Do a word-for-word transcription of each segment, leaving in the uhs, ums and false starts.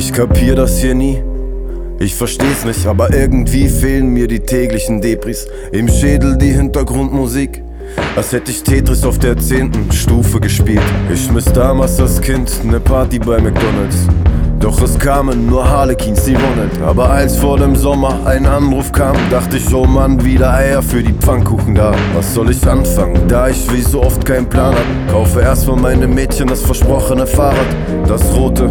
Ich kapier das hier nie, ich versteh's nicht, aber irgendwie fehlen mir die täglichen Depris. Im Schädel die Hintergrundmusik, als hätte ich Tetris auf der zehnten Stufe gespielt. Ich schmiss damals als Kind ne Party bei McDonalds, doch es kamen nur Harlequins, die Ronald. Aber als vor dem Sommer ein Anruf kam, dachte ich, oh Mann, wieder Eier für die Pfannkuchen da. Was soll ich anfangen, da ich wie so oft keinen Plan hab? Kaufe erstmal meinem Mädchen das versprochene Fahrrad, das rote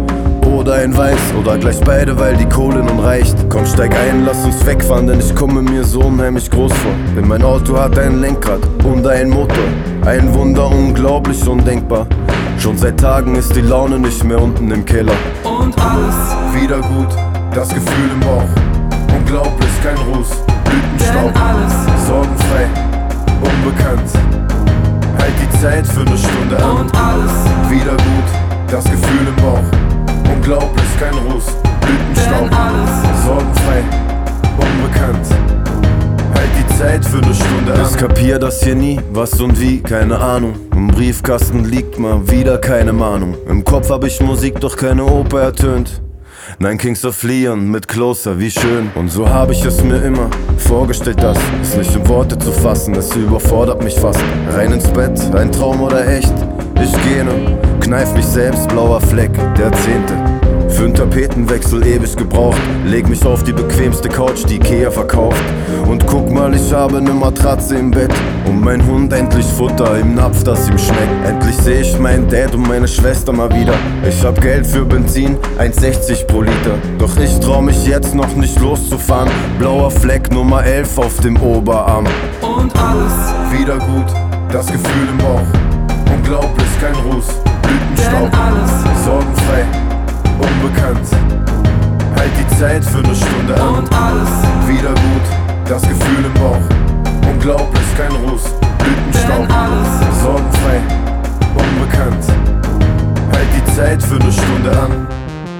oder ein Weiß oder gleich beide, weil die Kohle nun reicht. Komm, steig ein, lass uns wegfahren, denn ich komme mir so unheimlich groß vor. Denn mein Auto hat ein Lenkrad und ein Motor, ein Wunder, unglaublich undenkbar. Schon seit Tagen ist die Laune nicht mehr unten im Keller. Und alles wieder gut, das Gefühl im Bauch, unglaublich, kein Ruß, Blütenstaub, denn alles sorgenfrei, unbekannt. Halt die Zeit für ne Stunde an. und alles wieder gut, das Gefühl im Bauch, unglaublich, kein Ruß, Blütenstaub, denn alles sorgenfrei, unbekannt. Halt die Zeit für ne Stunde an. Ich kapier das hier nie, was und wie, keine Ahnung. Im Briefkasten liegt mal wieder keine Mahnung. Im Kopf hab ich Musik, doch keine Oper ertönt. Nein, Kings of Leon mit Closer, wie schön. Und so hab ich es mir immer vorgestellt, das ist nicht in Worte zu fassen, es überfordert mich fast. Rein ins Bett, ein Traum oder echt? Ich gähne, kneif mich selbst, blauer Fleck, der zehnte. Für'n Tapetenwechsel ewig gebraucht. Leg mich auf die bequemste Couch, die Ikea verkauft. Und guck mal, ich habe ne Matratze im Bett. Und mein Hund endlich Futter im Napf, das ihm schmeckt. Endlich seh ich meinen Dad und meine Schwester mal wieder. Ich hab Geld für Benzin, eins sechzig pro Liter. Doch ich trau mich jetzt noch nicht loszufahren. Blauer Fleck Nummer elf auf dem Oberarm. und alles wieder gut, das Gefühl im Bauch, unglaublich, kein Ruß, Blütenstaub, denn alles sorgenfrei, unbekannt. Halt die Zeit für ne Stunde an. und alles wieder gut, das Gefühl im Bauch, unglaublich, kein Ruß, Blütenstaub, denn alles sorgenfrei, unbekannt. Halt die Zeit für ne Stunde an.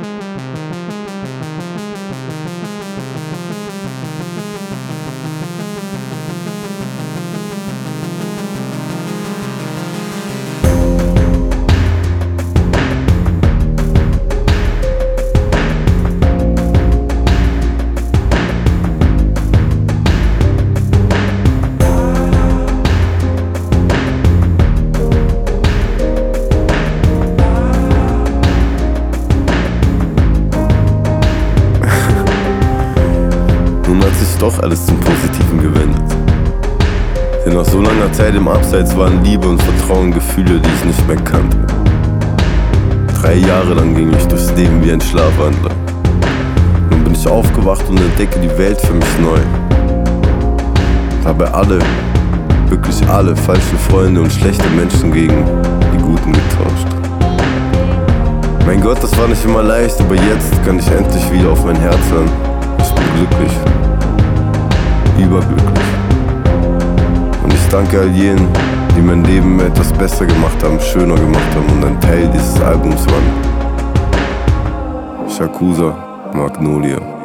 Nun hat sich doch alles zum Positiven gewendet. Denn nach so langer Zeit im Abseits waren Liebe und Vertrauen Gefühle, die ich nicht mehr kannte. Drei Jahre lang ging ich durchs Leben wie ein Schlafwandler. Nun bin ich aufgewacht und entdecke die Welt für mich neu. Habe alle, wirklich alle falsche Freunde und schlechte Menschen gegen die Guten getauscht. Mein Gott, das war nicht immer leicht, aber jetzt kann ich endlich wieder auf mein Herz hören. Ich bin glücklich, überglücklich. Und ich danke all jenen, die mein Leben etwas besser gemacht haben, schöner gemacht haben und ein Teil dieses Albums waren. Shakusa, Magnolia.